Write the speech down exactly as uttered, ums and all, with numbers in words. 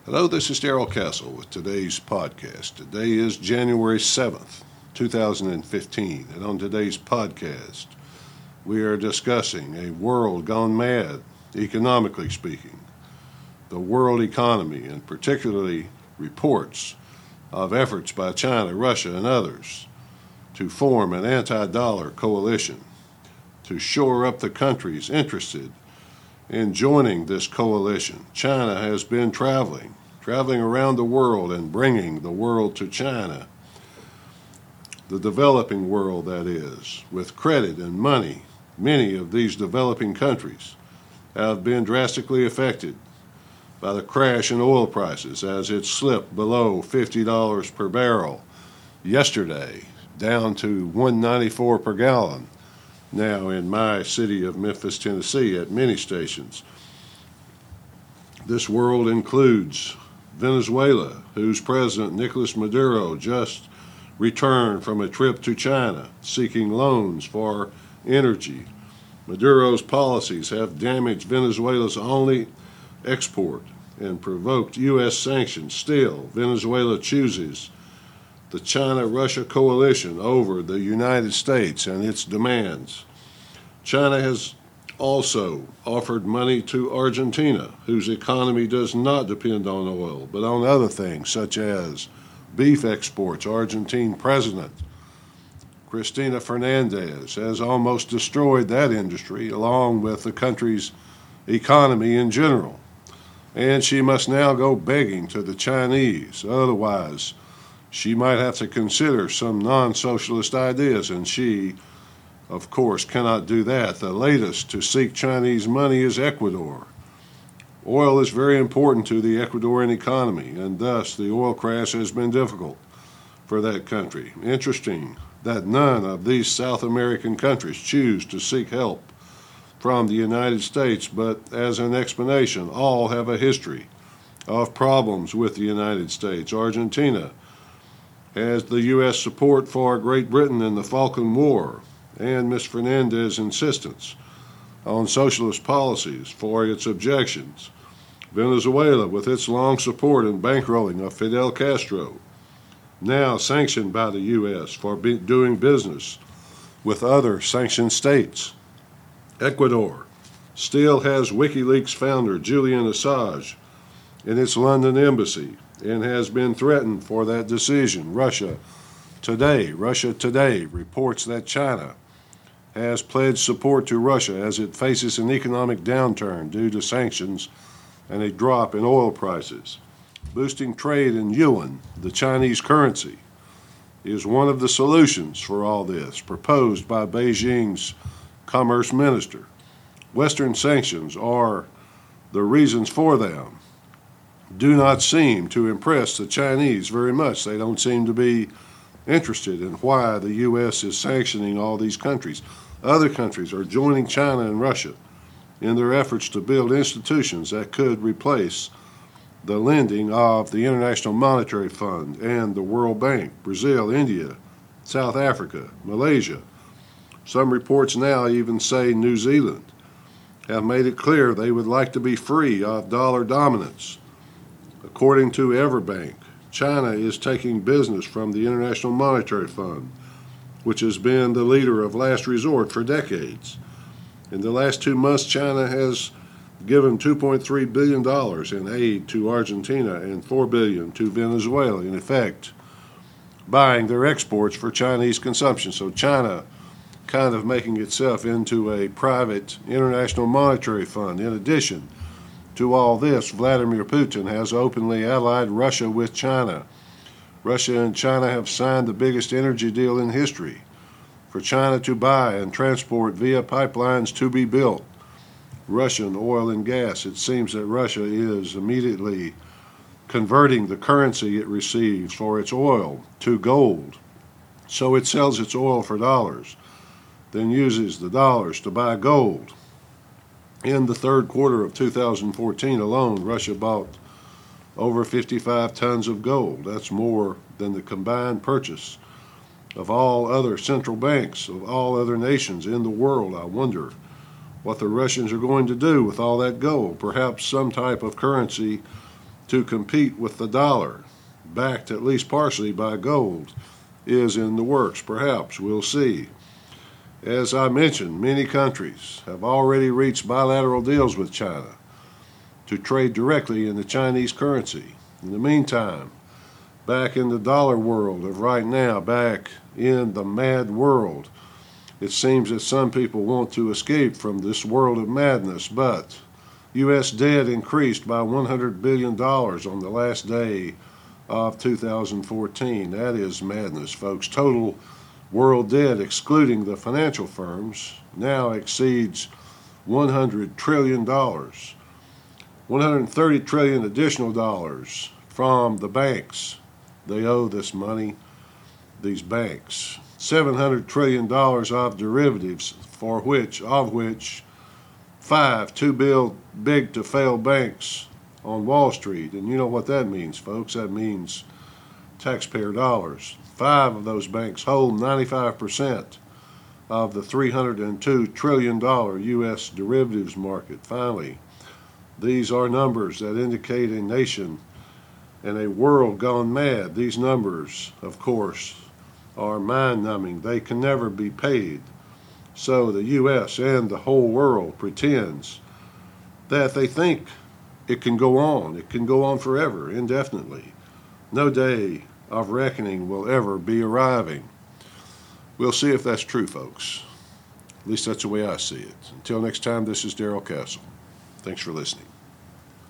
Hello, this is Darrell Castle with today's podcast. Today is January seventh, two thousand fifteen, and on today's podcast, we are discussing a world gone mad, economically speaking, the world economy, and particularly reports of efforts by China, Russia, and others to form an anti-dollar coalition to shore up the countries interested in joining this coalition. China has been traveling, traveling around the world and bringing the world to China, the developing world that is, with credit and money. Many of these developing countries have been drastically affected by the crash in oil prices as it slipped below fifty dollars per barrel yesterday, down to one ninety-four per gallon. Now in my city of Memphis, Tennessee, at many stations. This world includes Venezuela, whose president, Nicolas Maduro, just returned from a trip to China seeking loans for energy. Maduro's policies have damaged Venezuela's only export and provoked U S sanctions. Still, Venezuela chooses the China-Russia coalition over the United States and its demands. China has also offered money to Argentina, whose economy does not depend on oil, but on other things such as beef exports. Argentine President Cristina Fernandez has almost destroyed that industry, along with the country's economy in general. And she must now go begging to the Chinese. Otherwise, she might have to consider some non-socialist ideas, and she, of course, cannot do that. The latest to seek Chinese money is Ecuador. Oil is very important to the Ecuadorian economy, and thus the oil crash has been difficult for that country. Interesting that none of these South American countries choose to seek help from the United States, but as an explanation, all have a history of problems with the United States. Argentina has the U S support for Great Britain in the Falkland War, and Miz Fernandez's insistence on socialist policies for its objections. Venezuela, with its long support and bankrolling of Fidel Castro, now sanctioned by the U S for be doing business with other sanctioned states. Ecuador still has WikiLeaks founder Julian Assange in its London embassy and has been threatened for that decision. Russia Today, Russia Today reports that China has pledged support to Russia as it faces an economic downturn due to sanctions and a drop in oil prices. Boosting trade in yuan, the Chinese currency, is one of the solutions for all this, proposed by Beijing's commerce minister. Western sanctions are the reasons for them do not seem to impress the Chinese very much. They don't seem to be interested in why the U S is sanctioning all these countries. Other countries are joining China and Russia in their efforts to build institutions that could replace the lending of the International Monetary Fund and the World Bank. Brazil, India, South Africa, Malaysia. Some reports now even say New Zealand have made it clear they would like to be free of dollar dominance. According to Everbank, China is taking business from the International Monetary Fund, which has been the leader of last resort for decades. In the last two months, China has given two point three billion dollars in aid to Argentina and four billion dollars to Venezuela, in effect, buying their exports for Chinese consumption. So China kind of making itself into a private international monetary fund. In addition to all this, Vladimir Putin has openly allied Russia with China. Russia and China have signed the biggest energy deal in history for China to buy and transport via pipelines to be built Russian oil and gas. It seems that Russia is immediately converting the currency it receives for its oil to gold. So it sells its oil for dollars, then uses the dollars to buy gold. In the third quarter of two thousand fourteen alone, Russia bought over fifty-five tons of gold. That's more than the combined purchase of all other central banks of all other nations in the world. I wonder what the Russians are going to do with all that gold. Perhaps some type of currency to compete with the dollar, backed at least partially by gold, is in the works. Perhaps. We'll see. As I mentioned, many countries have already reached bilateral deals with China to trade directly in the Chinese currency. In the meantime, back in the dollar world of right now, back in the mad world, it seems that some people want to escape from this world of madness, but U S debt increased by one hundred billion dollars on the last day of two thousand fourteen. That is madness, folks. Total world debt, excluding the financial firms, now exceeds one hundred trillion dollars. one hundred thirty trillion dollars additional dollars from the banks. They owe this money, these banks. seven hundred trillion dollars of derivatives, for which, of which, five too big to fail banks on Wall Street. And you know what that means, folks. That means taxpayer dollars. Five of those banks hold ninety-five percent of the three hundred two trillion dollars U S derivatives market. Finally, these are numbers that indicate a nation and a world gone mad. These numbers, of course, are mind-numbing. They can never be paid. So the U S and the whole world pretends that they think it can go on. It can go on forever, indefinitely. No day of reckoning will ever be arriving. We'll see if that's true, folks. At least that's the way I see it. Until next time, this is Darrell Castle. Thanks for listening.